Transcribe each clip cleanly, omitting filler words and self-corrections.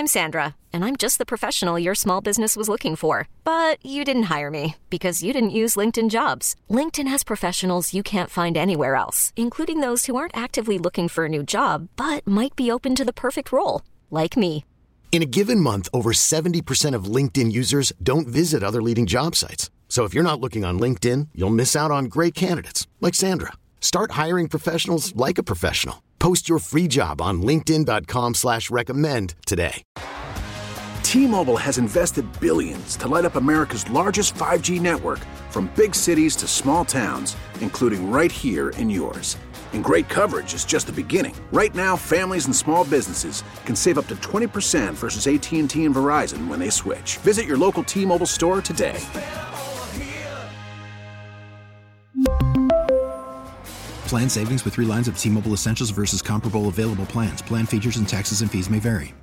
I'm Sandra, and I'm just the professional your small business was looking for. But you didn't hire me because you didn't use LinkedIn Jobs. LinkedIn has professionals you can't find anywhere else, including those who aren't actively looking for a new job, but might be open to the perfect role, like me. In a given month, over 70% of LinkedIn users don't visit other leading job sites. So if you're not looking on LinkedIn, you'll miss out on great candidates like Sandra. Start hiring professionals like a professional. Post your free job on linkedin.com/recommend today. T-Mobile has invested billions to light up America's largest 5G network, from big cities to small towns, including right here in yours. And great coverage is just the beginning. Right now, families and small businesses can save up to 20% versus AT&T and Verizon when they switch. Visit your local T-Mobile store today. Plan savings with 3 lines of T-Mobile Essentials versus comparable available plans. Plan features and taxes and fees may vary.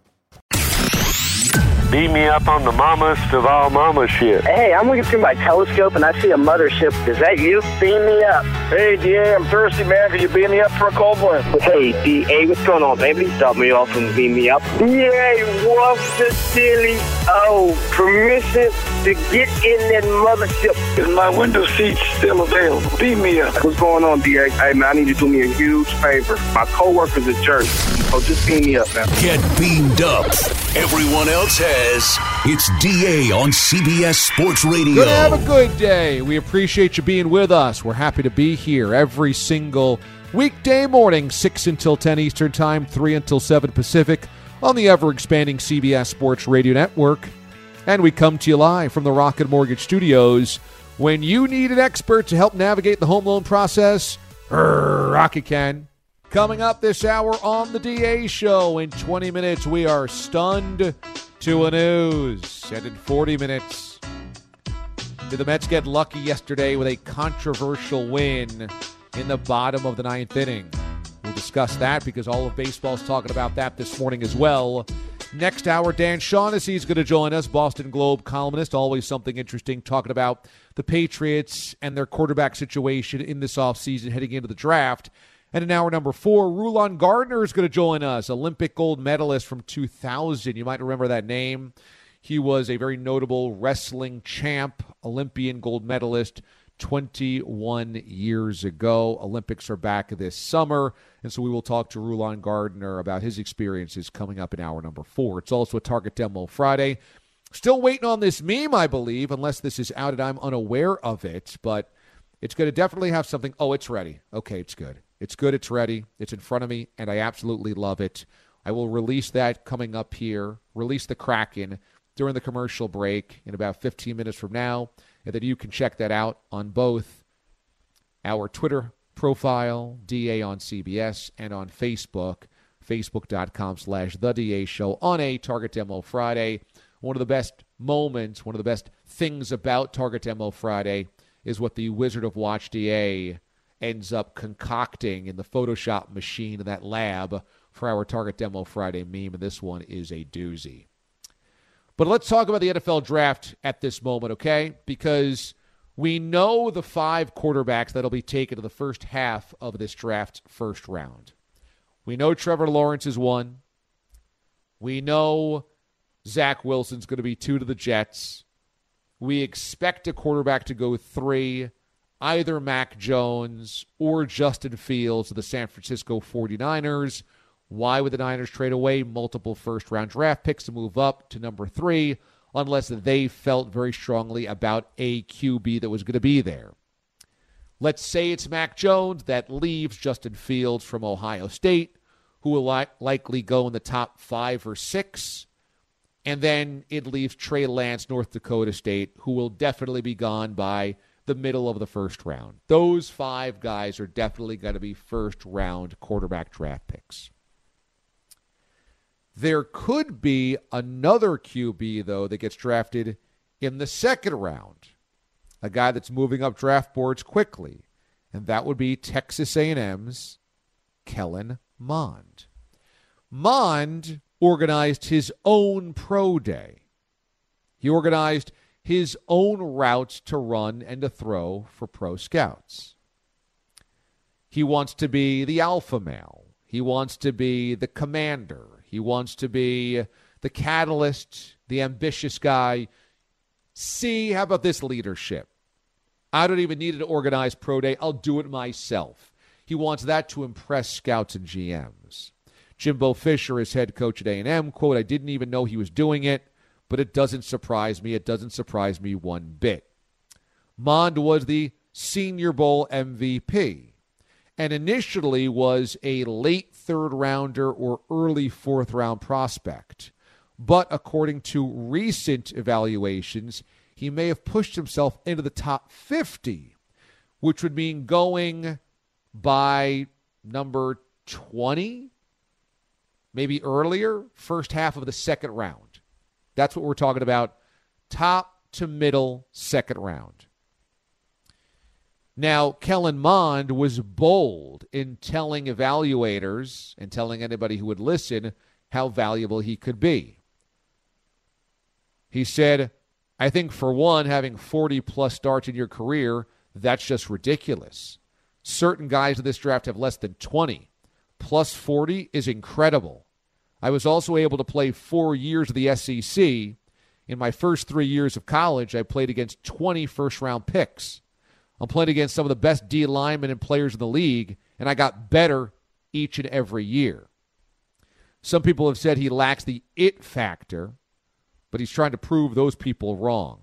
Beat me up on the mamas of all mama shit. Hey, I'm looking through my telescope and I see a mothership. Is that you? Beam me up. Hey, DA, I'm thirsty, man. Can you beam me up for a cold one? Hey, DA, what's going on, baby? Stop me off and beam me up. DA, what's the silly? Oh, permission to get in that mothership. Is my window seat still available? Beam me up. What's going on, DA? Hey, man, I need you to do me a huge favor. My coworker's a jerk. Oh, just beam me up, man. Get beamed up. Everyone else has. It's DA on CBS Sports Radio. Good, have a good day. We appreciate you being with us. We're happy to be here every single weekday morning, 6 until 10 Eastern Time, 3 until 7 Pacific, on the ever-expanding CBS Sports Radio Network. And we come to you live from the Rocket Mortgage Studios. When you need an expert to help navigate the home loan process, Rocket can. Coming up this hour on the DA Show, in 20 minutes, we are stunned to a news. And in 40 minutes, did the Mets get lucky yesterday with a controversial win in the bottom of the 9th inning? We'll discuss that because all of baseball's talking about that this morning as well. Next hour, Dan Shaughnessy is going to join us, Boston Globe columnist. Always something interesting, talking about the Patriots and their quarterback situation in this offseason heading into the draft. And in hour number 4, Rulon Gardner is going to join us, Olympic gold medalist from 2000. You might remember that name. He was a very notable wrestling champ, Olympian gold medalist 21 years ago. Olympics are back this summer, and so we will talk to Rulon Gardner about his experiences coming up in hour number 4. It's also a Target Demo Friday. Still waiting on this meme, I believe, unless this is out and I'm unaware of it, but it's going to definitely have something. Oh, it's ready. Okay, it's good. It's good. It's ready. It's in front of me, and I absolutely love it. I will release that coming up here, release the Kraken during the commercial break in about 15 minutes from now, and then you can check that out on both our Twitter profile, DA on CBS, and on Facebook, facebook.com/The DA Show on a Target Demo Friday. One of the best moments, one of the best things about Target Demo Friday is what the Wizard of Watch DA ends up concocting in the Photoshop machine in that lab for our Target Demo Friday meme, and this one is a doozy. But let's talk about the NFL draft at this moment, okay? Because we know the 5 quarterbacks that will be taken to the first half of this draft first round. We know Trevor Lawrence is 1. We know Zach Wilson's going to be 2 to the Jets. We expect a quarterback to go 3, either Mac Jones or Justin Fields of the San Francisco 49ers. Why would the Niners trade away multiple first-round draft picks to move up to number 3 unless they felt very strongly about a QB that was going to be there? Let's say it's Mac Jones. That leaves Justin Fields from Ohio State, who will likely go in the top 5 or 6. And then it leaves Trey Lance, North Dakota State, who will definitely be gone by the middle of the first round. Those 5 guys are definitely going to be first-round quarterback draft picks. There could be another QB, though, that gets drafted in the second round, a guy that's moving up draft boards quickly, and that would be Texas A&M's Kellen Mond. Mond organized his own pro day. He organized his own routes to run and to throw for pro scouts. He wants to be the alpha male. He wants to be the commander. He wants to be the catalyst, the ambitious guy. C, how about this leadership? I don't even need an organized pro day. I'll do it myself. He wants that to impress scouts and GMs. Jimbo Fisher is head coach at A&M. Quote, I didn't even know he was doing it, but it doesn't surprise me. It doesn't surprise me one bit. Mond was the Senior Bowl MVP and initially was a late third-rounder or early fourth-round prospect. But according to recent evaluations, he may have pushed himself into the top 50, which would mean going by number 20, maybe earlier, first half of the second round. That's what we're talking about, top to middle second round. Now, Kellen Mond was bold in telling evaluators and telling anybody who would listen how valuable he could be. He said, I think for one, having 40-plus starts in your career, that's just ridiculous. Certain guys in this draft have less than 20. Plus 40 is incredible. I was also able to play 4 years of the SEC. In my first 3 years of college, I played against 20 first-round picks. I'm playing against some of the best D linemen and players in the league, and I got better each and every year. Some people have said he lacks the it factor, but he's trying to prove those people wrong.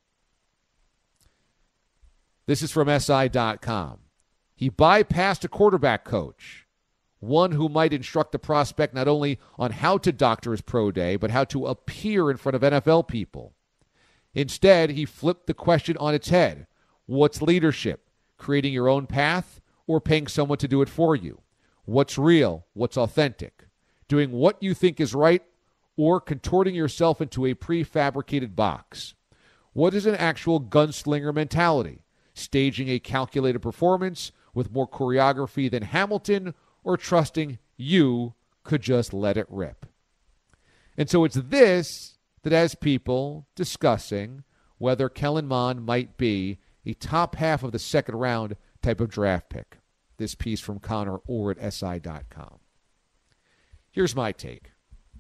This is from SI.com. He bypassed a quarterback coach, one who might instruct the prospect not only on how to doctor his pro day, but how to appear in front of NFL people. Instead, he flipped the question on its head. What's leadership? Creating your own path or paying someone to do it for you? What's real? What's authentic? Doing what you think is right or contorting yourself into a prefabricated box? What is an actual gunslinger mentality? Staging a calculated performance with more choreography than Hamilton or trusting you could just let it rip? And so it's this that has people discussing whether Kellen Mond might be a top half of the second round type of draft pick. This piece from Connor Orr at SI.com. Here's my take.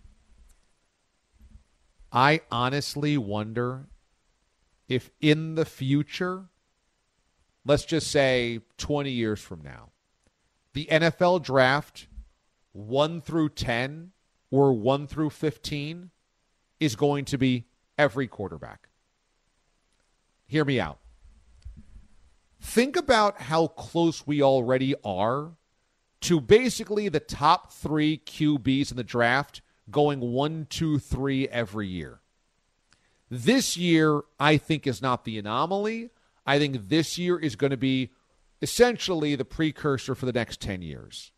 I honestly wonder if in the future, let's just say 20 years from now, the NFL draft 1 through 10 or 1 through 15 is going to be every quarterback. Hear me out. Think about how close we already are to basically the top 3 QBs in the draft going 1, 2, 3 every year. This year, I think, is not the anomaly. I think this year is going to be essentially the precursor for the next 10 years.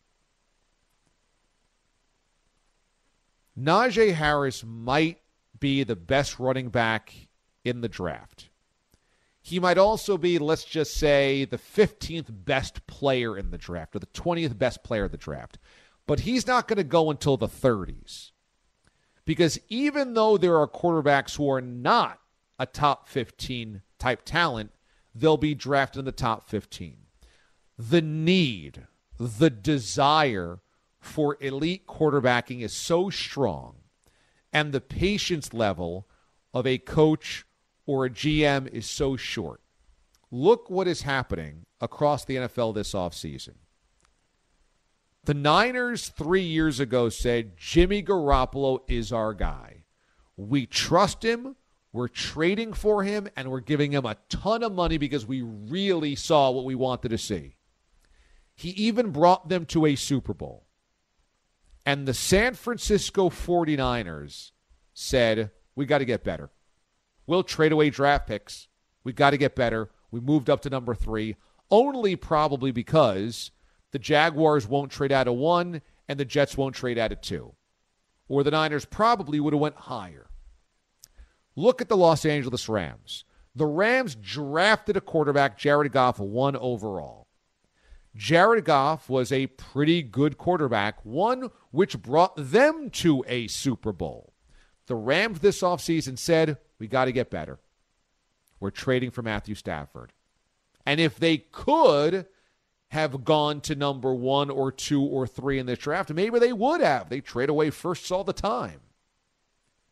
Najee Harris might be the best running back in the draft. He might also be, let's just say, the 15th best player in the draft or the 20th best player in the draft. But he's not going to go until the 30s. Because even though there are quarterbacks who are not a top 15 type talent, they'll be drafted in the top 15. The need, the desire for elite quarterbacking is so strong, and the patience level of a coach or a GM is so short. Look what is happening across the NFL this offseason. The Niners 3 years ago said, Jimmy Garoppolo is our guy. We trust him, we're trading for him, and we're giving him a ton of money because we really saw what we wanted to see. He even brought them to a Super Bowl. And the San Francisco 49ers said, we got to get better. We'll trade away draft picks. We got to get better. We moved up to number 3, only probably because the Jaguars won't trade out of 1 and the Jets won't trade out of 2. Or the Niners probably would have went higher. Look at the Los Angeles Rams. The Rams drafted a quarterback, Jared Goff, 1 overall. Jared Goff was a pretty good quarterback, one which brought them to a Super Bowl. The Rams this offseason said, we got to get better. We're trading for Matthew Stafford. And if they could have gone to number 1 or 2 or 3 in this draft, maybe they would have. They trade away firsts all the time.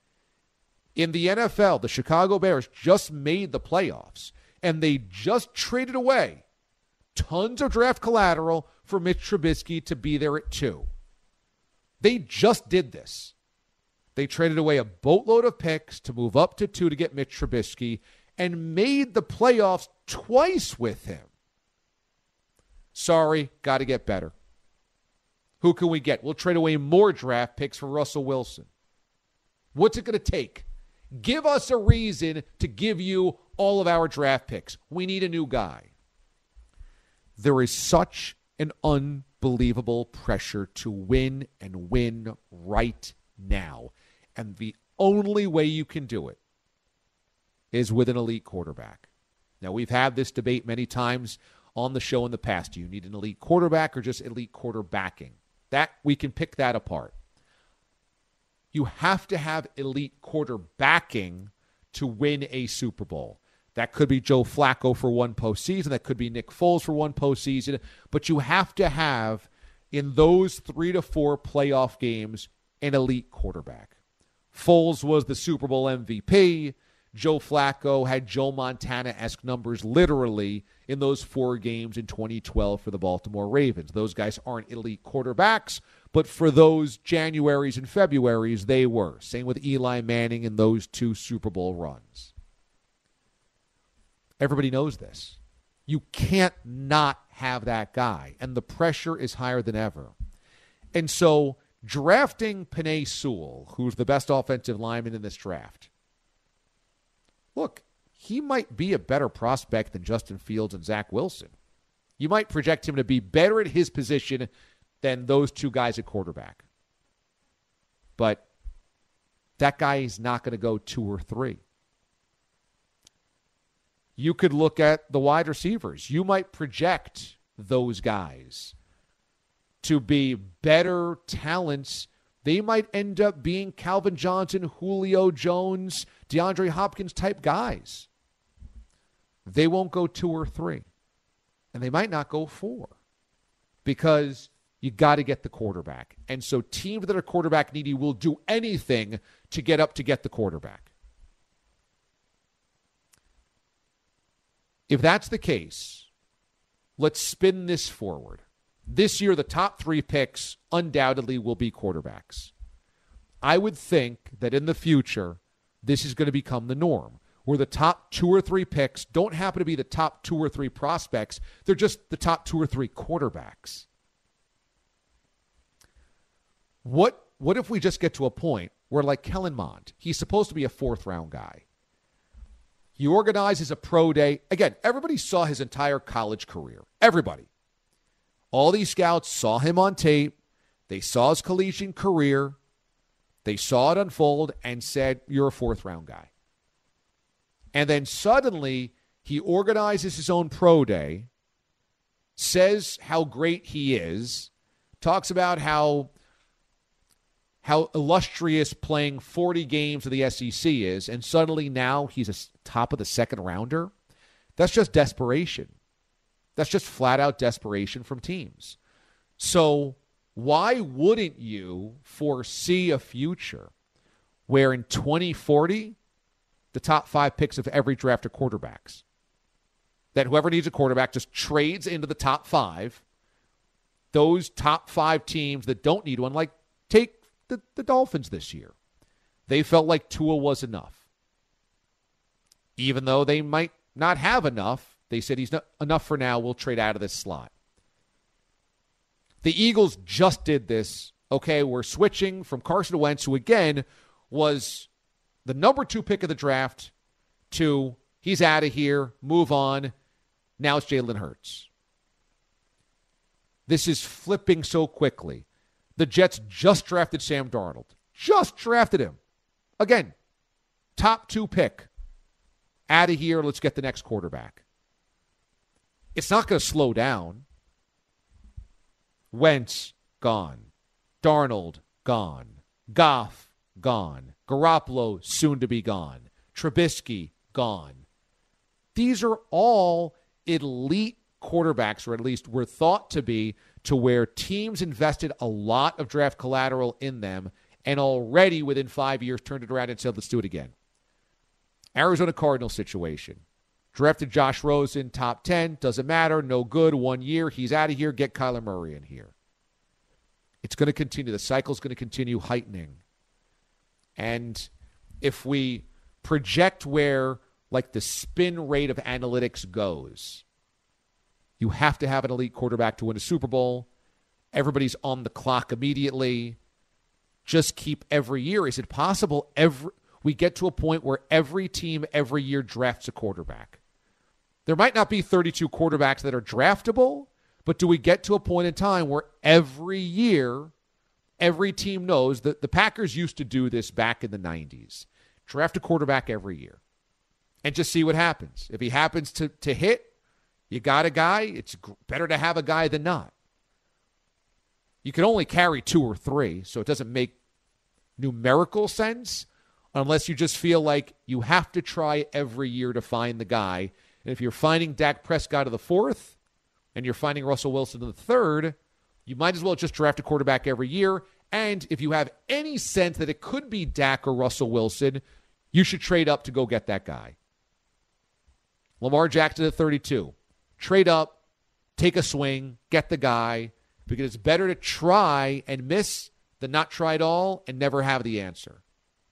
In the NFL, the Chicago Bears just made the playoffs, and they just traded away tons of draft collateral for Mitch Trubisky to be there at 2. They just did this. They traded away a boatload of picks to move up to 2 to get Mitch Trubisky and made the playoffs twice with him. Sorry, got to get better. Who can we get? We'll trade away more draft picks for Russell Wilson. What's it going to take? Give us a reason to give you all of our draft picks. We need a new guy. There is such an unbelievable pressure to win and win right now. And the only way you can do it is with an elite quarterback. Now, we've had this debate many times on the show in the past. Do you need an elite quarterback or just elite quarterbacking? That we can pick that apart. You have to have elite quarterbacking to win a Super Bowl. That could be Joe Flacco for one postseason. That could be Nick Foles for one postseason. But you have to have, in those 3 to 4 playoff games, an elite quarterback. Foles was the Super Bowl MVP. Joe Flacco had Joe Montana-esque numbers literally in those 4 games in 2012 for the Baltimore Ravens. Those guys aren't elite quarterbacks, but for those Januaries and Februaries, they were. Same with Eli Manning in those 2 Super Bowl runs. Everybody knows this. You can't not have that guy, and the pressure is higher than ever. And so drafting Penei Sewell, who's the best offensive lineman in this draft, look, he might be a better prospect than Justin Fields and Zach Wilson. You might project him to be better at his position than those 2 guys at quarterback. But that guy is not going to go 2 or 3. You could look at the wide receivers. You might project those guys to be better talents. They might end up being Calvin Johnson, Julio Jones, DeAndre Hopkins type guys. They won't go 2 or 3. And they might not go 4 because you got to get the quarterback. And so teams that are quarterback needy will do anything to get up to get the quarterback. If that's the case, let's spin this forward. This year, the top 3 picks undoubtedly will be quarterbacks. I would think that in the future, this is going to become the norm, where the top 2 or 3 picks don't happen to be the top 2 or 3 prospects. They're just the top 2 or 3 quarterbacks. What if we just get to a point where, like Kellen Mond, he's supposed to be a 4th-round guy. He organizes a pro day. Again, everybody saw his entire college career. Everybody. All these scouts saw him on tape. They saw his collegiate career. They saw it unfold and said, you're a 4th-round guy. And then suddenly he organizes his own pro day, says how great he is, talks about how illustrious playing 40 games of the SEC is, and suddenly now he's a top of the 2nd rounder. That's just desperation. That's just flat-out desperation from teams. So why wouldn't you foresee a future where in 2040, the top 5 picks of every draft are quarterbacks? That whoever needs a quarterback just trades into the top 5. Those top 5 teams that don't need one, like take the Dolphins this year. They felt like Tua was enough. Even though they might not have enough, they said he's not enough for now. We'll trade out of this slot. The Eagles just did this. Okay, we're switching from Carson Wentz, who again was the number 2 pick of the draft, to he's out of here, move on. Now it's Jalen Hurts. This is flipping so quickly. The Jets just drafted Sam Darnold. Just drafted him. Again, top 2 pick. Out of here, let's get the next quarterback. It's not going to slow down. Wentz, gone. Darnold, gone. Goff, gone. Garoppolo, soon to be gone. Trubisky, gone. These are all elite quarterbacks, or at least were thought to be, to where teams invested a lot of draft collateral in them and already within 5 years turned it around and said, let's do it again. Arizona Cardinals situation. Drafted Josh Rosen, top 10, doesn't matter, no good, 1 year, he's out of here, get Kyler Murray in here. It's going to continue. The cycle's going to continue heightening. And if we project where, like, the spin rate of analytics goes, you have to have an elite quarterback to win a Super Bowl. Everybody's on the clock immediately. Just keep every year. Is it possible we get to a point where every team every year drafts a quarterback? There might not be 32 quarterbacks that are draftable, but do we get to a point in time where every year, every team knows that the Packers used to do this back in the 90s? Draft a quarterback every year and just see what happens. If he happens to hit, you got a guy. It's better to have a guy than not. You can only carry 2 or 3, so it doesn't make numerical sense unless you just feel like you have to try every year to find the guy. And if you're finding Dak Prescott of the 4th and you're finding Russell Wilson of the 3rd, you might as well just draft a quarterback every year. And if you have any sense that it could be Dak or Russell Wilson, you should trade up to go get that guy. Lamar Jackson at 32. Trade up, take a swing, get the guy, because it's better to try and miss than not try at all and never have the answer.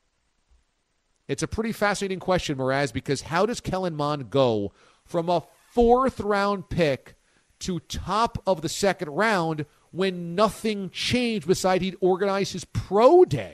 It's a pretty fascinating question, Mraz, because how does Kellen Mond go from a 4th-round pick to top of the 2nd round when nothing changed besides he'd organize his pro day?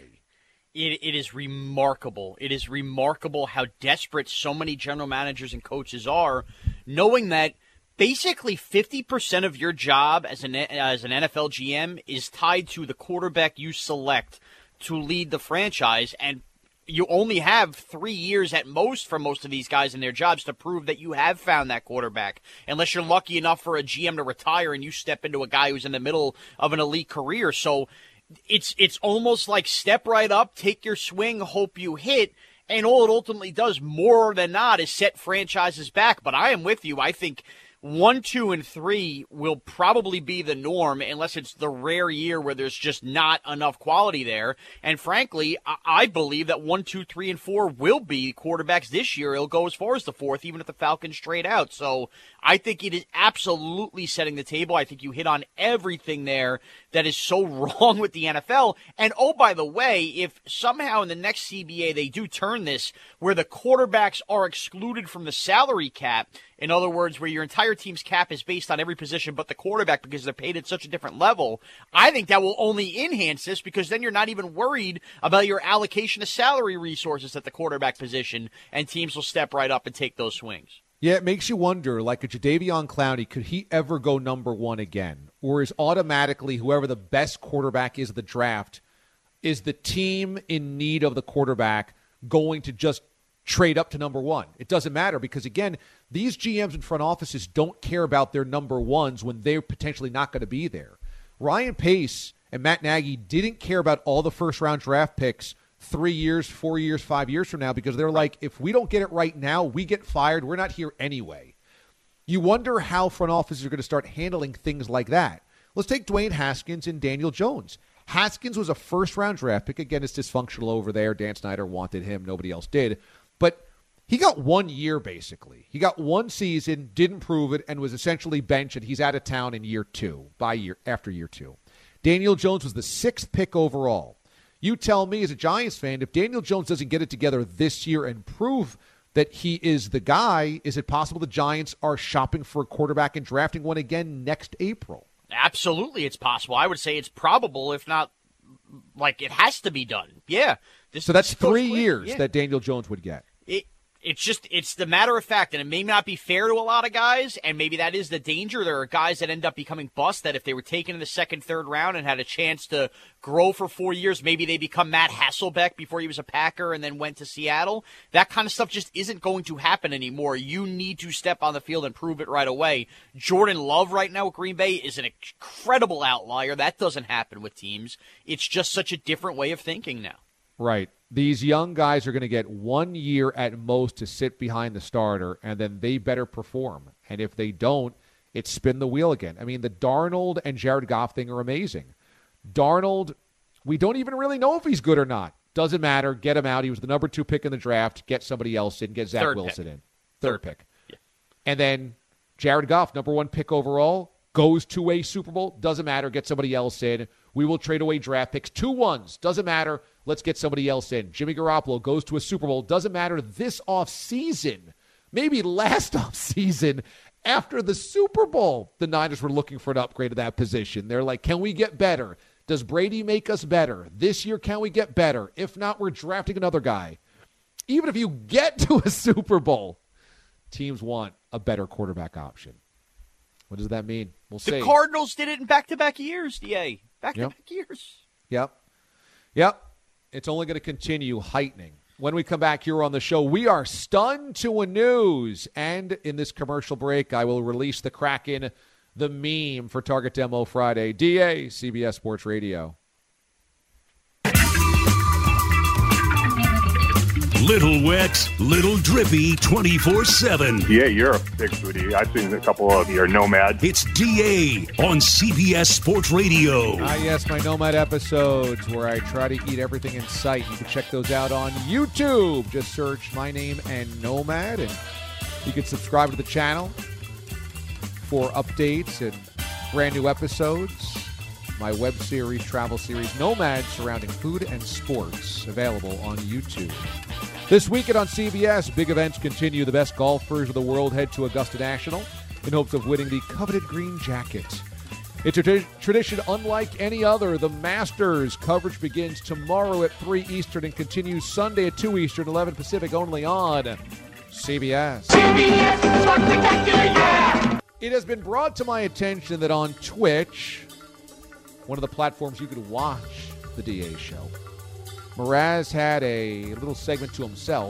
It is remarkable. It is remarkable how desperate so many general managers and coaches are, knowing that basically 50% of your job as an NFL GM is tied to the quarterback you select to lead the franchise, and you only have 3 years at most for most of these guys in their jobs to prove that you have found that quarterback, unless you're lucky enough for a GM to retire and you step into a guy who's in the middle of an elite career. So it's almost like step right up, take your swing, hope you hit, and all it ultimately does more than not is set franchises back. But I am with you. I think 1, 2, and 3 will probably be the norm unless it's the rare year where there's just not enough quality there. And frankly, I believe that 1, 2, 3, and 4 will be quarterbacks this year. It'll go as far as the 4th, even if the Falcons trade out. So I think it is absolutely setting the table. I think you hit on everything there that is so wrong with the NFL. And oh, by the way, if somehow in the next CBA they do turn this where the quarterbacks are excluded from the salary cap, in other words, where your entire team's cap is based on every position but the quarterback because they're paid at such a different level, I think that will only enhance this, because then you're not even worried about your allocation of salary resources at the quarterback position, and teams will step right up and take those swings. Yeah, it makes you wonder, like a Jadeveon Clowney, could he ever go number 1 again? Or is automatically whoever the best quarterback is of the draft, is the team in need of the quarterback going to just trade up to number 1? It doesn't matter, because, again, these GMs and front offices don't care about their number 1s when they're potentially not going to be there. Ryan Pace and Matt Nagy didn't care about all the first-round draft picks 3 years, 4 years, 5 years from now, because they're like, if we don't get it right now, we get fired. We're not here anyway. You wonder how front offices are going to start handling things like that. Let's take Dwayne Haskins and Daniel Jones. Haskins was a first-round draft pick. Again, it's dysfunctional over there. Dan Snyder wanted him. Nobody else did. But he got 1 year, basically. He got 1 season, didn't prove it, and was essentially benched, and he's out of town in after year 2. Daniel Jones was the 6th pick overall. You tell me, as a Giants fan, if Daniel Jones doesn't get it together this year and prove that he is the guy, is it possible the Giants are shopping for a quarterback and drafting one again next April? Absolutely, it's possible. I would say it's probable, if not, like, it has to be done. Yeah. So that's 3 years that Daniel Jones would get. It's the matter of fact, and it may not be fair to a lot of guys, and maybe that is the danger. There are guys that end up becoming bust that if they were taken in the 2nd, 3rd round and had a chance to grow for 4 years, maybe they become Matt Hasselbeck before he was a Packer and then went to Seattle. That kind of stuff just isn't going to happen anymore. You need to step on the field and prove it right away. Jordan Love right now with Green Bay is an incredible outlier. That doesn't happen with teams. It's just such a different way of thinking now. Right. These young guys are going to get 1 year at most to sit behind the starter, and then they better perform. And if they don't, it's spin the wheel again. I mean, the Darnold and Jared Goff thing are amazing. Darnold, we don't even really know if he's good or not. Doesn't matter. Get him out. He was the number 2 pick in the draft. Get somebody else in. Get Zach Wilson in. Third pick. Yeah. And then Jared Goff, number 1 pick overall, goes to a Super Bowl. Doesn't matter. Get somebody else in. We will trade away draft picks. 2 1s. Doesn't matter. Let's get somebody else in. Jimmy Garoppolo goes to a Super Bowl. Doesn't matter this offseason. Maybe last offseason after the Super Bowl, the Niners were looking for an upgrade at that position. They're like, can we get better? Does Brady make us better? This year, can we get better? If not, we're drafting another guy. Even if you get to a Super Bowl, teams want a better quarterback option. What does that mean? We'll see. The Cardinals did it in back-to-back years, DA. Back-to-back years. Yep. It's only going to continue heightening. When we come back here on the show, we are stunned to a news. And in this commercial break, I will release the Kraken, the meme for Target Demo Friday. DA, CBS Sports Radio. Little wet, little drippy, 24/7. Yeah, you're a big foodie. I've seen a couple of your Nomad. It's DA on CBS Sports Radio. Yes, my Nomad episodes where I try to eat everything in sight. You can check those out on YouTube. Just search my name and Nomad, and you can subscribe to the channel for updates and brand new episodes. My web series, travel series, Nomad, surrounding food and sports, available on YouTube. This weekend on CBS, big events continue. The best golfers of the world head to Augusta National in hopes of winning the coveted green jacket. It's a tradition unlike any other. The Masters coverage begins tomorrow at 3 Eastern and continues Sunday at 2 Eastern, 11 Pacific, only on CBS. CBS Sports Spectacular, yeah! It has been brought to my attention that on Twitch, one of the platforms you could watch the DA show, Mraz had a little segment to himself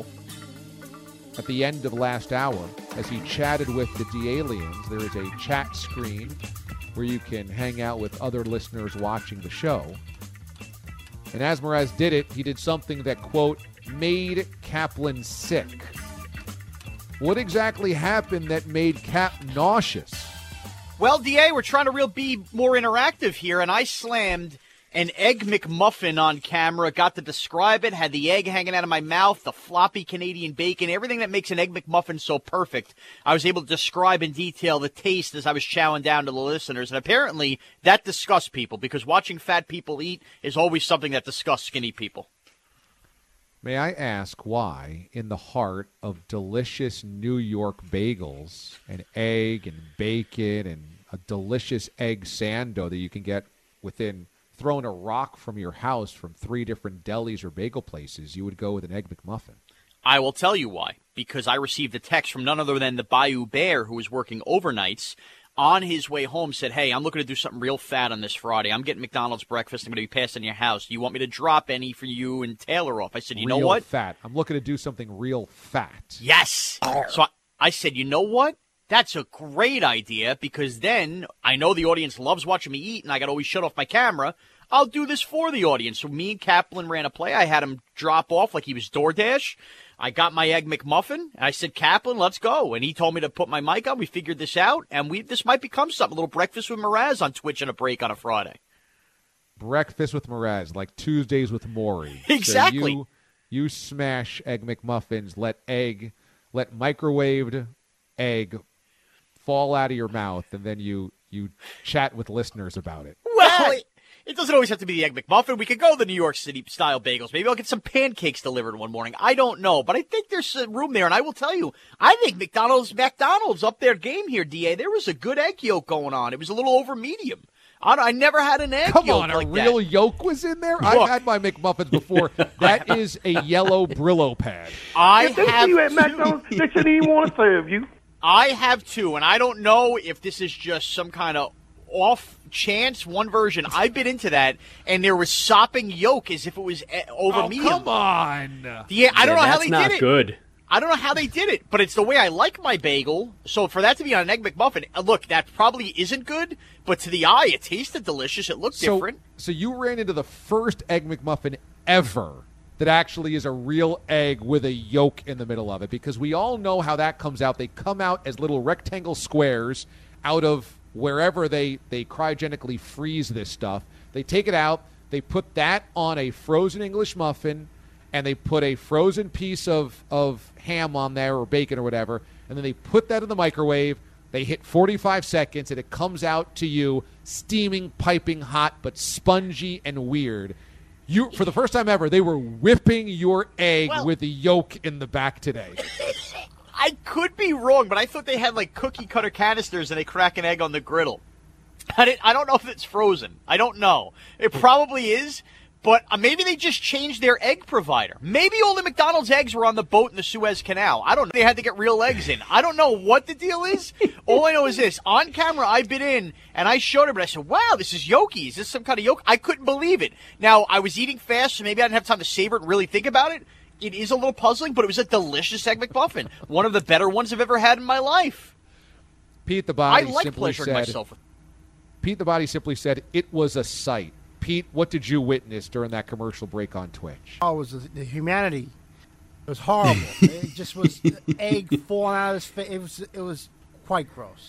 at the end of last hour as he chatted with the D-Aliens. There is a chat screen where you can hang out with other listeners watching the show. And as Mraz did it, he did something that, quote, made Kaplan sick. What exactly happened that made Cap nauseous? Well, DA, we're trying to be more interactive here, and I slammed an Egg McMuffin on camera, got to describe it, had the egg hanging out of my mouth, the floppy Canadian bacon, everything that makes an Egg McMuffin so perfect. I was able to describe in detail the taste as I was chowing down to the listeners, and apparently that disgusts people, because watching fat people eat is always something that disgusts skinny people. May I ask why, in the heart of delicious New York bagels, and egg and bacon and a delicious egg sando that you can get within throwing a rock from your house from 3 different delis or bagel places, you would go with an Egg McMuffin? I will tell you why. Because I received a text from none other than the Bayou Bear, who was working overnights. On his way home, said, hey, I'm looking to do something real fat on this Friday. I'm getting McDonald's breakfast. I'm going to be passing your house. Do you want me to drop any for you and Taylor off? I said, you know what? Fat. I'm looking to do something real fat. Yes. So I said, you know what? That's a great idea, because then I know the audience loves watching me eat, and I got to always shut off my camera. I'll do this for the audience. So me and Kaplan ran a play. I had him drop off like he was DoorDash. I got my Egg McMuffin, and I said, Kaplan, let's go. And he told me to put my mic on. We figured this out, and this might become something, a little breakfast with Mraz on Twitch and a break on a Friday. Breakfast with Mraz, like Tuesdays with Maury. Exactly. So you smash Egg McMuffins, let microwaved egg fall out of your mouth, and then you chat with listeners about it. Well, it doesn't always have to be the Egg McMuffin. We could go the New York City-style bagels. Maybe I'll get some pancakes delivered one morning. I don't know, but I think there's room there, and I will tell you, I think McDonald's up their game here, DA. There was a good egg yolk going on. It was a little over medium. I never had an egg yolk like that. Come on, a real yolk was in there? Look, I've had my McMuffins before. That is a yellow Brillo pad. If they see you at McDonald's, they shouldn't even want to serve you. I have 2, and I don't know if this is just some kind of off chance, one version. I've been into that, and there was sopping yolk as if it was over medium. Come on. Yeah, I don't know how they did it. That's not good. I don't know how they did it, but it's the way I like my bagel. So for that to be on an Egg McMuffin, look, that probably isn't good, but to the eye, it tasted delicious. It looked different. So you ran into the first Egg McMuffin ever that actually is a real egg with a yolk in the middle of it, because we all know how that comes out. They come out as little rectangle squares out of wherever they cryogenically freeze this stuff. They take it out. They put that on a frozen English muffin and they put a frozen piece of ham on there or bacon or whatever, and then they put that in the microwave. They hit 45 seconds, and it comes out to you steaming, piping hot, but spongy and weird. For the first time ever, they were whipping your egg with the yolk in the back today. I could be wrong, but I thought they had like cookie cutter canisters and they crack an egg on the griddle. I don't know if it's frozen. I don't know. It probably is, but maybe they just changed their egg provider. Maybe all the McDonald's eggs were on the boat in the Suez Canal. I don't know. They had to get real eggs in. I don't know what the deal is. All I know is this. On camera, I bit in, and I showed her, but I said, wow, this is Yoki. Is this some kind of yolk? I couldn't believe it. Now, I was eating fast, so maybe I didn't have time to savor it and really think about it. It is a little puzzling, but it was a delicious Egg McMuffin. One of the better ones I've ever had in my life. Pete the Body I like simply pleasuring myself. Pete the Body simply said, it was a sight. Pete, what did you witness during that commercial break on Twitch? Oh, it was the humanity. It was horrible. It just was the egg falling out of his face. It was quite gross.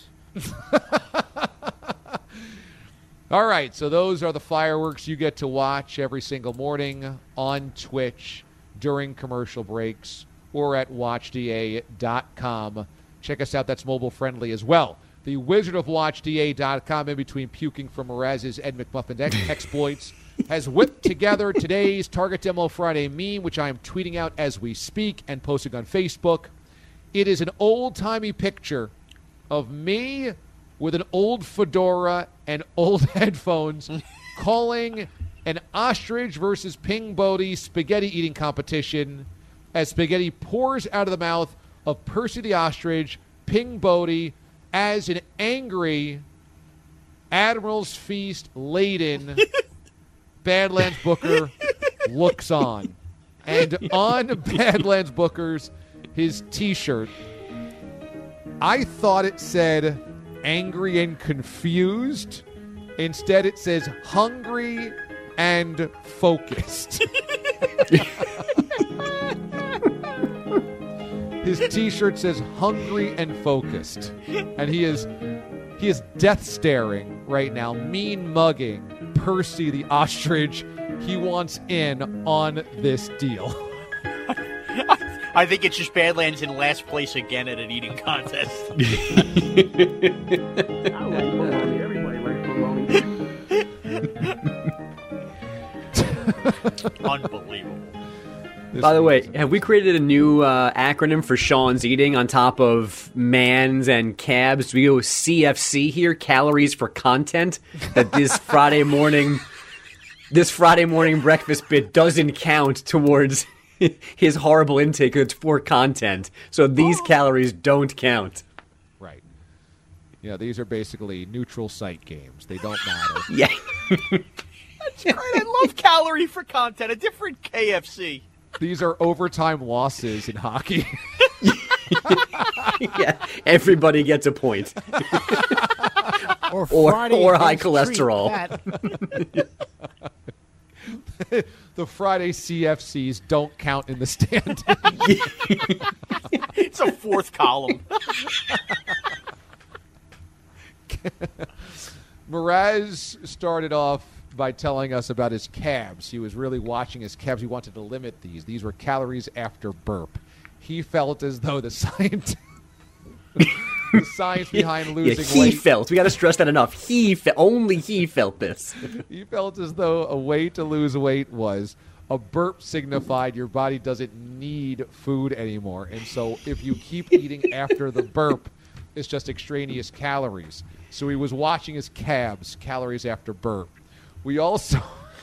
All right, so those are the fireworks you get to watch every single morning on Twitch during commercial breaks or at watchda.com. Check us out. That's mobile friendly as well. The Wizard of WatchDA.com, in between puking from Mraz's Ed McMuffin exploits, has whipped together today's Target Demo Friday meme, which I am tweeting out as we speak and posting on Facebook. It is an old-timey picture of me with an old fedora and old headphones calling an ostrich versus Ping Bodie spaghetti eating competition as spaghetti pours out of the mouth of Percy the ostrich, Ping Bodie, as an angry Admiral's Feast laden Badlands Booker looks on. And on Badlands Booker's, his T-shirt, I thought it said angry and confused. Instead, it says hungry and focused. His T-shirt says hungry and focused. And he is death staring right now, mean mugging Percy the ostrich. He wants in on this deal. I think it's just Badlands in last place again at an eating contest. Everybody likes bologna. Unbelievable. By the way, have we created a new acronym for Sean's eating on top of MANS and CABS? Do we go CFC here, calories for content? That this Friday morning breakfast bit doesn't count towards his horrible intake. It's for content. So these calories don't count. Right. Yeah, these are basically neutral site games. They don't matter. Yeah. That's great. I love calorie for content. A different KFC. These are overtime losses in hockey. Yeah, everybody gets a point. or high cholesterol. The Friday CFCs don't count in the standings. It's a fourth column. Mraz started off by telling us about his cabs. He was really watching his cabs. He wanted to limit these. These were calories after burp. He felt as though the science behind losing weight. He felt. We got to stress that enough. Only he felt this. He felt as though a way to lose weight was a burp signified your body doesn't need food anymore. And so if you keep eating after the burp, it's just extraneous calories. So he was watching his cabs, calories after burp. We also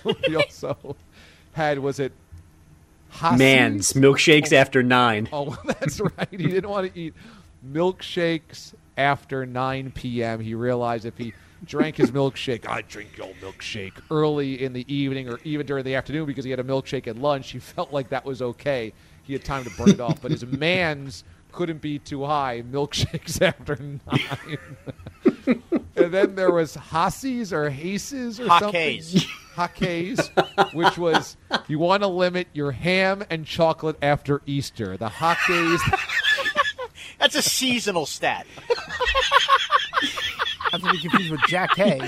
had, was it Hassi's? MANS, milkshakes after 9. Oh, that's right. He didn't want to eat milkshakes after 9 p.m. He realized if he drank his milkshake, I drink your milkshake early in the evening or even during the afternoon because he had a milkshake at lunch, he felt like that was okay. He had time to burn it off. But his MANS couldn't be too high, milkshakes after 9. And then there was Hassi's or Haces or something. Hockeys, which was you want to limit your ham and chocolate after Easter. The Hockeys. That's a seasonal stat. That's to be confused with Jack Hay.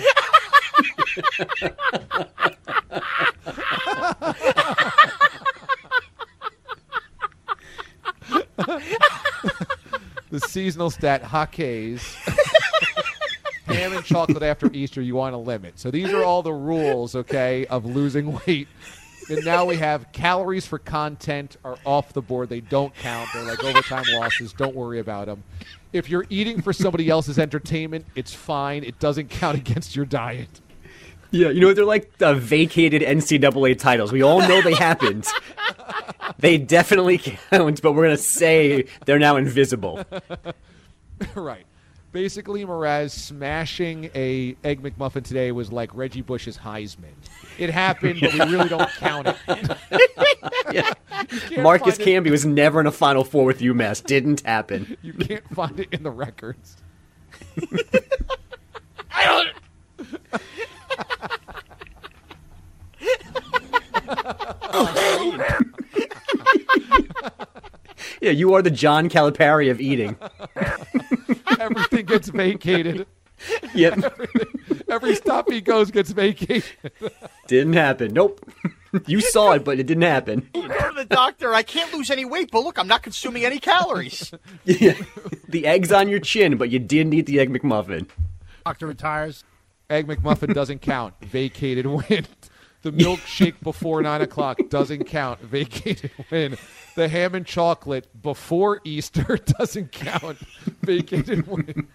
The seasonal stat, hotcakes. Ham and chocolate after Easter, you want to limit. So these are all the rules, okay, of losing weight. And now we have calories for content are off the board. They don't count. They're like overtime losses. Don't worry about them. If you're eating for somebody else's entertainment, it's fine. It doesn't count against your diet. Yeah, they're like vacated NCAA titles. We all know they happened. They definitely count, but we're going to say they're now invisible. Right. Basically, Mraz smashing a Egg McMuffin today was like Reggie Bush's Heisman. It happened, but we really don't count it. Yeah. Marcus Camby was never in a Final Four with UMass. Didn't happen. You can't find it in the records. Yeah, you are the John Calipari of eating. Everything gets vacated. Yep. Every stop he goes gets vacated. Didn't happen. Nope. You saw it, but it didn't happen. You go to the doctor. I can't lose any weight, but look, I'm not consuming any calories. Yeah. The egg's on your chin, but you didn't eat the Egg McMuffin. Doctor retires. Egg McMuffin doesn't count. Vacated win. The milkshake before 9 o'clock doesn't count. Vacated win. The ham and chocolate before Easter doesn't count. Vacated win.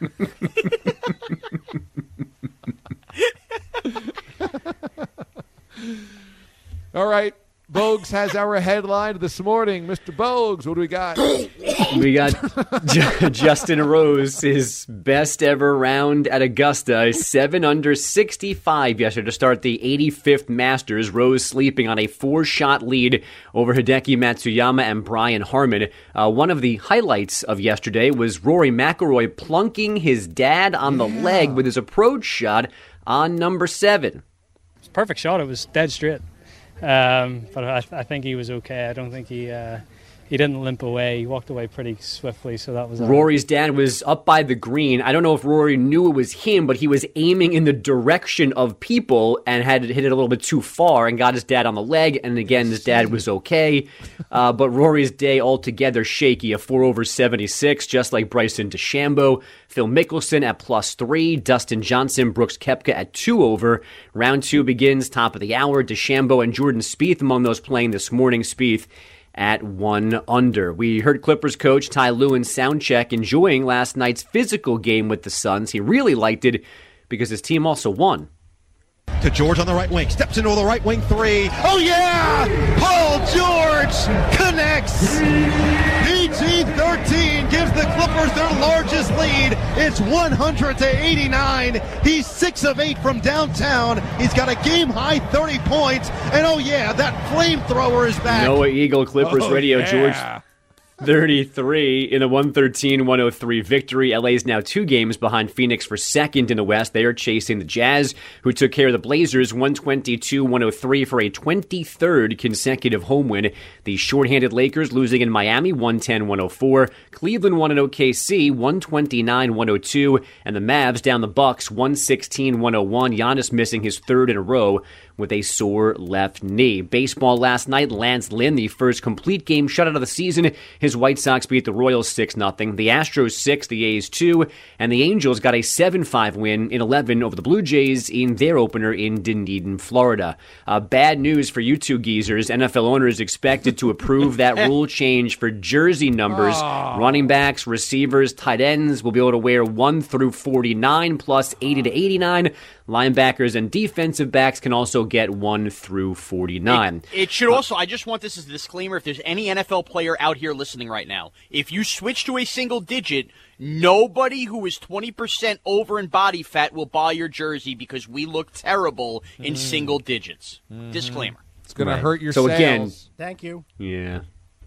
All right. Bogues has our headline this morning. Mr. Bogues, what do we got? We got Justin Rose, his best ever round at Augusta, 7 under 65 yesterday to start the 85th Masters. Rose sleeping on a 4-shot lead over Hideki Matsuyama and Brian Harman. One of the highlights of yesterday was Rory McIlroy plunking his dad on the leg with his approach shot on number 7. It's a perfect shot. It was dead straight. But I think he was okay. I don't think he didn't limp away. He walked away pretty swiftly, so that was all right. Rory's dad was up by the green. I don't know if Rory knew it was him, but he was aiming in the direction of people and had hit it a little bit too far and got his dad on the leg. And again, his dad was okay. But Rory's day altogether shaky, a 4 over 76, just like Bryson DeChambeau. Phil Mickelson at +3, Dustin Johnson, Brooks Koepka at 2 over. Round 2 begins, top of the hour. DeChambeau and Jordan Spieth among those playing this morning. Spieth at 1 under. We heard Clippers coach Ty Lue soundcheck enjoying last night's physical game with the Suns. He really liked it because his team also won. To George on the right wing, steps into the right wing 3. Oh yeah! Paul George connects! PG 13 gives the Clippers their largest lead. It's 100-89. He's 6 of 8 from downtown. He's got a game-high 30 points. And oh yeah, that flamethrower is back. Noah Eagle, Clippers radio. Yeah. George 33 in a 113-103 victory. LA is now 2 games behind Phoenix for second in the West. They are chasing the Jazz, who took care of the Blazers 122-103 for a 23rd consecutive home win. The shorthanded Lakers losing in Miami 110-104. Cleveland won in OKC 129-102. And the Mavs down the Bucks 116-101. Giannis missing his 3rd in a row with a sore left knee. Baseball last night, Lance Lynn, the first complete game shutout of the season. His White Sox beat the Royals 6-0. The Astros 6, the A's 2, and the Angels got a 7-5 win in 11 over the Blue Jays in their opener in Dunedin, Florida. Bad news for you two geezers. NFL owners expected to approve that rule change for jersey numbers. Running backs, receivers, tight ends will be able to wear 1 through 49 plus 80 to 89. Linebackers and defensive backs can also get 1 through 49. It should also, I just want this as a disclaimer, if there's any NFL player out here listening right now, if you switch to a single digit, nobody who is 20% over in body fat will buy your jersey because we look terrible in single digits. Disclaimer. It's going to hurt your sales. Again, thank you. Yeah.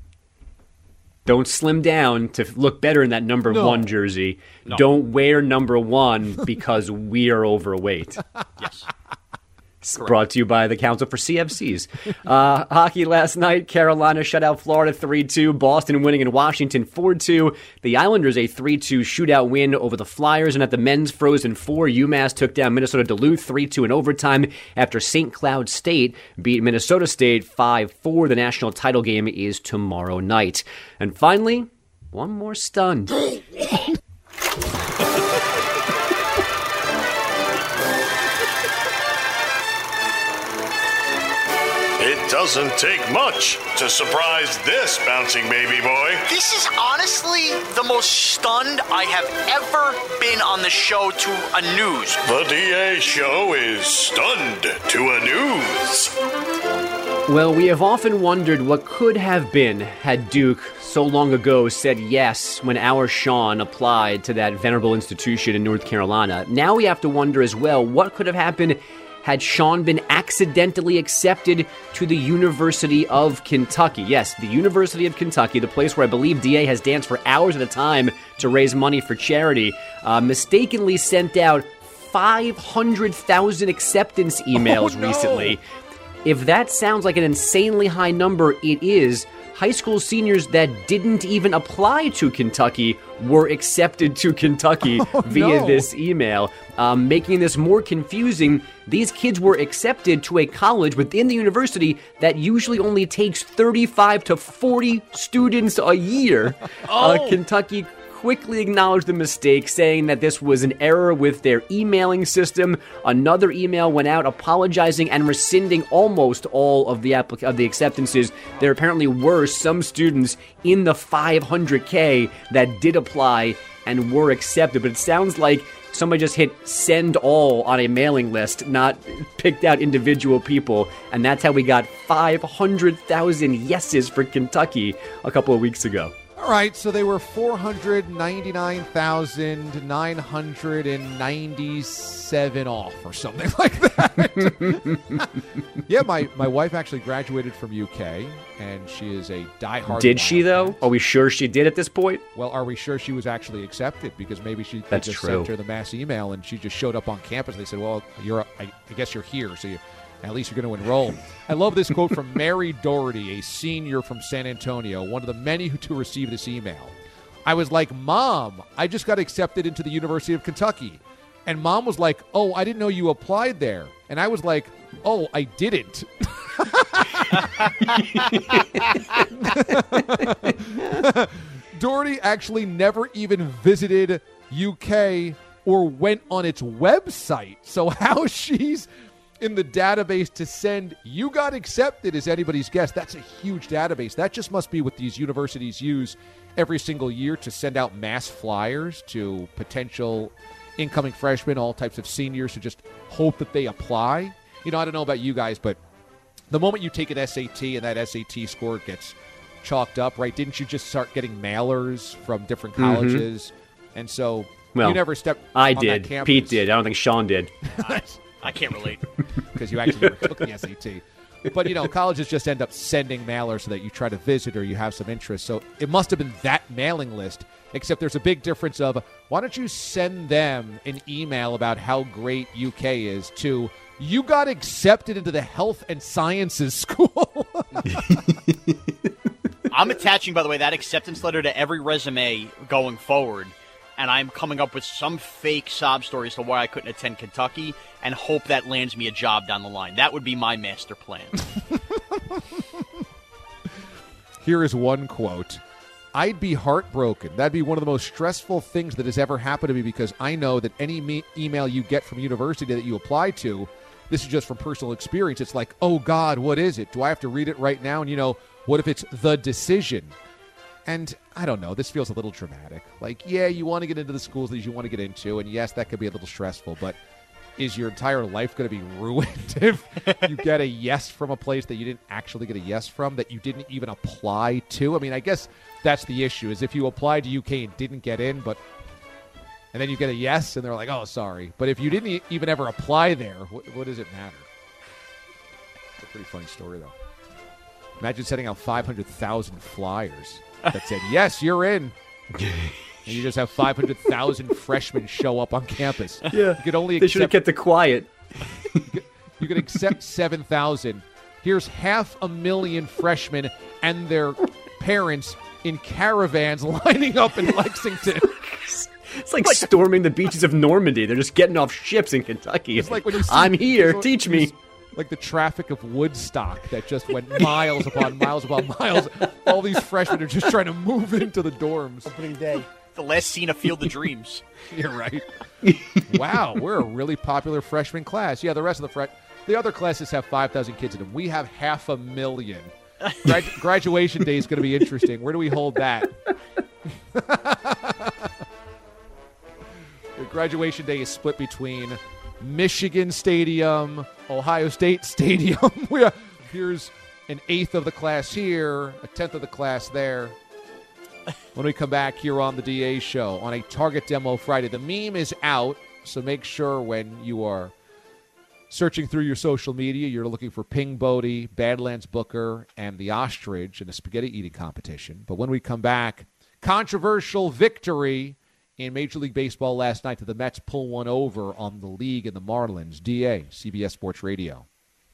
Don't slim down to look better in that number 1 jersey. No. Don't wear number 1 because we are overweight. Yes. Brought to you by the Council for CFCs. Hockey last night, Carolina shut out Florida 3-2. Boston winning in Washington 4-2. The Islanders a 3-2 shootout win over the Flyers. And at the men's Frozen 4, UMass took down Minnesota Duluth 3-2 in overtime after St. Cloud State beat Minnesota State 5-4. The national title game is tomorrow night. And finally, One more stun. It doesn't take much to surprise this bouncing baby boy. This is honestly the most stunned I have ever been on the show to a news. The DA show is stunned to a news. Well, we have often wondered what could have been had Duke so long ago said yes when our Sean applied to that venerable institution in North Carolina. Now we have to wonder as well, what could have happened had Sean been accidentally accepted to the University of Kentucky. Yes, the University of Kentucky, the place where I believe DA has danced for hours at a time to raise money for charity, mistakenly sent out 500,000 acceptance emails recently. If that sounds like an insanely high number, it is. High school seniors that didn't even apply to Kentucky were accepted to Kentucky via this email. Making this more confusing, these kids were accepted to a college within the university that usually only takes 35 to 40 students a year. Kentucky quickly acknowledged the mistake, saying that this was an error with their emailing system. Another email went out apologizing and rescinding almost all of the acceptances. There apparently were some students in the 500K that did apply and were accepted, but it sounds like somebody just hit send all on a mailing list, not picked out individual people, and that's how we got 500,000 yeses for Kentucky a couple of weeks ago. All right, so they were 499,997 off or something like that. Yeah, my wife actually graduated from UK, and she is a diehard. Did she, though? Are we sure she did at this point? Well, are we sure she was actually accepted? Because maybe she just sent her the mass email, and she just showed up on campus. They said, well, I guess you're here, so at least you're going to enroll. I love this quote from Mary Doherty, a senior from San Antonio, one of the many who to receive this email. I was like, Mom, I just got accepted into the University of Kentucky. And Mom was like, oh, I didn't know you applied there. And I was like, oh, I didn't. Doherty actually never even visited UK or went on its website. So how she's in the database to send you got accepted is anybody's guess. That's a huge database. That just must be what these universities use every single year to send out mass flyers to potential incoming freshmen, all types of seniors who just hope that they apply. You know, I don't know about you guys, but the moment you take an SAT and that SAT score gets chalked up, right? Didn't you just start getting mailers from different colleges? Mm-hmm. And so you never stepped on that campus. Pete did. I don't think Sean did. I can't relate. Because you actually never took the SAT. But, colleges just end up sending mailers so that you try to visit or you have some interest. So it must have been that mailing list, except there's a big difference of why don't you send them an email about how great UK is to you got accepted into the health and sciences school. I'm attaching, by the way, that acceptance letter to every resume going forward. And I'm coming up with some fake sob story as to why I couldn't attend Kentucky and hope that lands me a job down the line. That would be my master plan. Here is one quote. I'd be heartbroken. That'd be one of the most stressful things that has ever happened to me because I know that any email you get from university that you apply to, this is just from personal experience, it's like, oh, God, what is it? Do I have to read it right now? And, what if it's the decision? And I don't know, this feels a little dramatic. Like, yeah, you want to get into the schools that you want to get into, and yes, that could be a little stressful, but is your entire life going to be ruined if you get a yes from a place that you didn't actually get a yes from, that you didn't even apply to? I mean, I guess that's the issue, is if you applied to UK and didn't get in, and then you get a yes, and they're like, oh, sorry. But if you didn't even ever apply there, what does it matter? It's a pretty funny story, though. Imagine sending out 500,000 flyers that said, yes, you're in. And you just have 500,000 freshmen show up on campus. Yeah, you could only they should have kept it quiet. You could accept 7,000. Here's 500,000 freshmen and their parents in caravans lining up in Lexington. It's like storming the beaches of Normandy. They're just getting off ships in Kentucky. It's like when you see, I'm here, teach me. like the traffic of Woodstock that just went miles upon miles upon miles. All these freshmen are just trying to move into the dorms. Opening day. The last scene of Field of Dreams. You're right. Wow, we're a really popular freshman class. Yeah, the rest of the other classes have 5,000 kids in them. We have 500,000. Graduation day is going to be interesting. Where do we hold that? The graduation day is split between Michigan Stadium, Ohio State Stadium. Here's an eighth of the class here, a tenth of the class there. When we come back here on the DA Show on a Target Demo Friday. The meme is out, so make sure when you are searching through your social media, you're looking for Ping Bodie, Badlands Booker, and the Ostrich in a spaghetti eating competition. But when we come back, controversial victory in Major League Baseball last night to the Mets pull one over on the league and the Marlins. DA, CBS Sports Radio.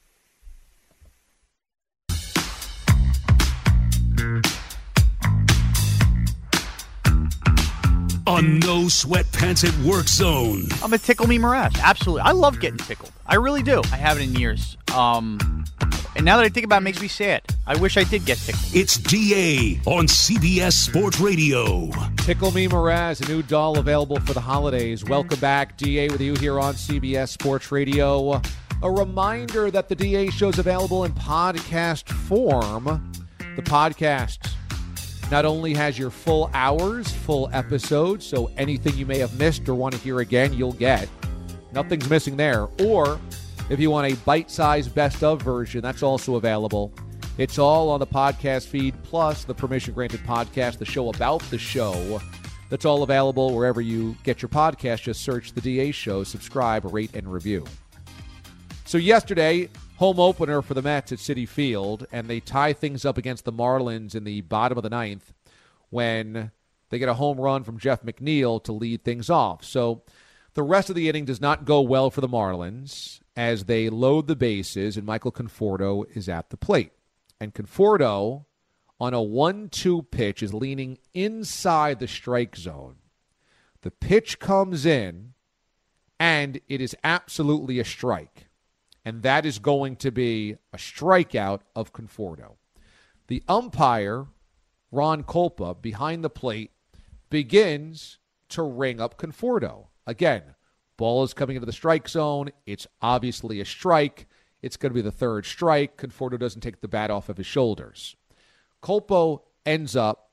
A no sweatpants at work zone. I'm a tickle me morass. Absolutely. I love getting tickled. I really do. I haven't in years. And now that I think about it, it makes me sad. I wish I did get tickled. It's DA on CBS Sports Radio. Tickle Me Moraz, a new doll available for the holidays. Welcome back, DA, with you here on CBS Sports Radio. A reminder that the DA show is available in podcast form. The podcast not only has your full hours, full episodes, so anything you may have missed or want to hear again, you'll get. Nothing's missing there. Or if you want a bite-sized best-of version, that's also available. It's all on the podcast feed, plus the permission-granted podcast, the show about the show. That's all available wherever you get your podcast. Just search the DA Show, subscribe, rate, and review. So yesterday, home opener for the Mets at Citi Field, and they tie things up against the Marlins in the bottom of the ninth when they get a home run from Jeff McNeil to lead things off. So the rest of the inning does not go well for the Marlins as they load the bases, and Michael Conforto is at the plate. And Conforto, on a 1-2 pitch, is leaning inside the strike zone. The pitch comes in, and it is absolutely a strike. And that is going to be a strikeout of Conforto. The umpire, Ron Kolpa, behind the plate, begins to ring up Conforto. Again, ball is coming into the strike zone. It's obviously a strike. It's going to be the third strike. Conforto doesn't take the bat off of his shoulders. Kolpa ends up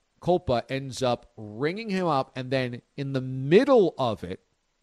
ringing him up, and then in the middle of it,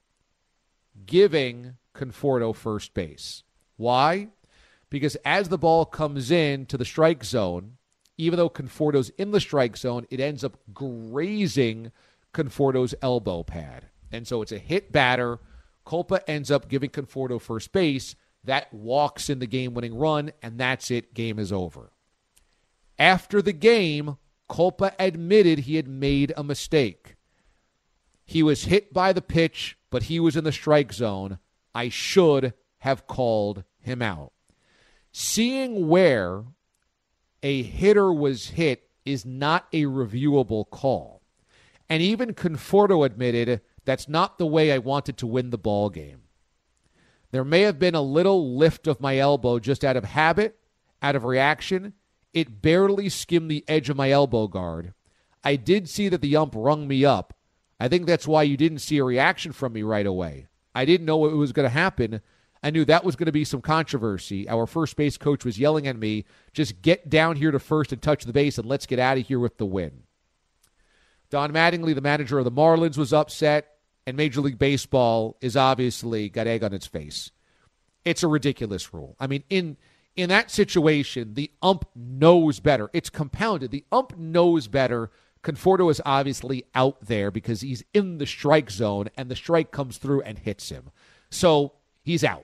giving Conforto first base. Why? Because as the ball comes in to the strike zone, even though Conforto's in the strike zone, it ends up grazing Conforto's elbow pad. And so it's a hit batter. Kolpa ends up giving Conforto first base. That walks in the game-winning run, and that's it. Game is over. After the game, Kolpa admitted he had made a mistake. He was hit by the pitch, but he was in the strike zone. I should have called him out. Seeing where a hitter was hit is not a reviewable call. And even Conforto admitted that's not the way I wanted to win the ball game. There may have been a little lift of my elbow just out of habit, out of reaction. It barely skimmed the edge of my elbow guard. I did see that the ump rung me up. I think that's why you didn't see a reaction from me right away. I didn't know what was going to happen. I knew that was going to be some controversy. Our first base coach was yelling at me, just get down here to first and touch the base and let's get out of here with the win. Don Mattingly, the manager of the Marlins, was upset, and Major League Baseball is obviously got egg on its face. It's a ridiculous rule. I mean, in that situation, the ump knows better. It's compounded. The ump knows better. Conforto is obviously out there because he's in the strike zone, and the strike comes through and hits him. So he's out.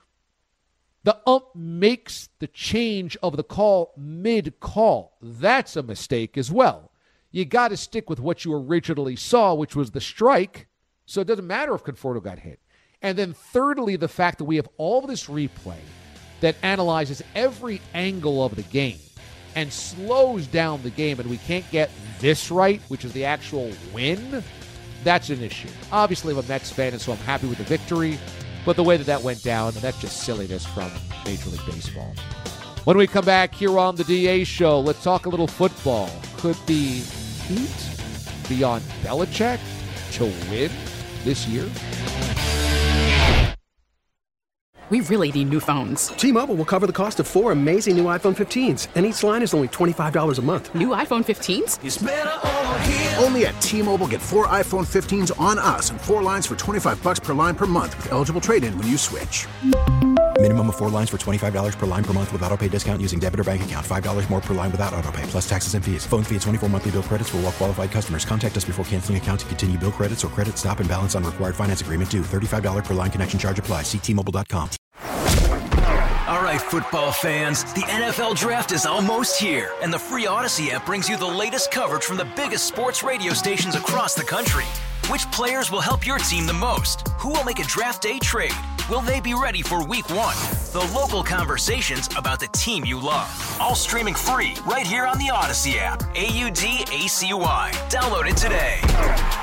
The ump makes the change of the call mid-call. That's a mistake as well. You got to stick with what you originally saw, which was the strike, so it doesn't matter if Conforto got hit. And then thirdly, the fact that we have all this replay that analyzes every angle of the game and slows down the game, and we can't get this right, which is the actual win, that's an issue. Obviously, I'm a Mets fan, and so I'm happy with the victory. But the way that went down, that's just silliness from Major League Baseball. When we come back here on the DA Show, let's talk a little football. Could the Heat be on Belichick to win this year? We really need new phones. T-Mobile will cover the cost of 4 amazing new iPhone 15s, and each line is only $25 a month. New iPhone 15s? It's better over here. Only at T-Mobile, get 4 iPhone 15s on us and 4 lines for $25 per line per month with eligible trade-in when you switch. Minimum of 4 lines for $25 per line per month with autopay discount using debit or bank account. $5 more per line without autopay, plus taxes and fees. Phone fee at 24 monthly bill credits for well-qualified customers. Contact us before canceling account to continue bill credits or credit stop and balance on required finance agreement due. $35 per line connection charge applies. See T-Mobile.com. All right, football fans, the NFL Draft is almost here, and the free Odyssey app brings you the latest coverage from the biggest sports radio stations across the country. Which players will help your team the most? Who will make a draft day trade? Will they be ready for Week 1? The local conversations about the team you love. All streaming free right here on the Odyssey app. AUDACY. Download it today.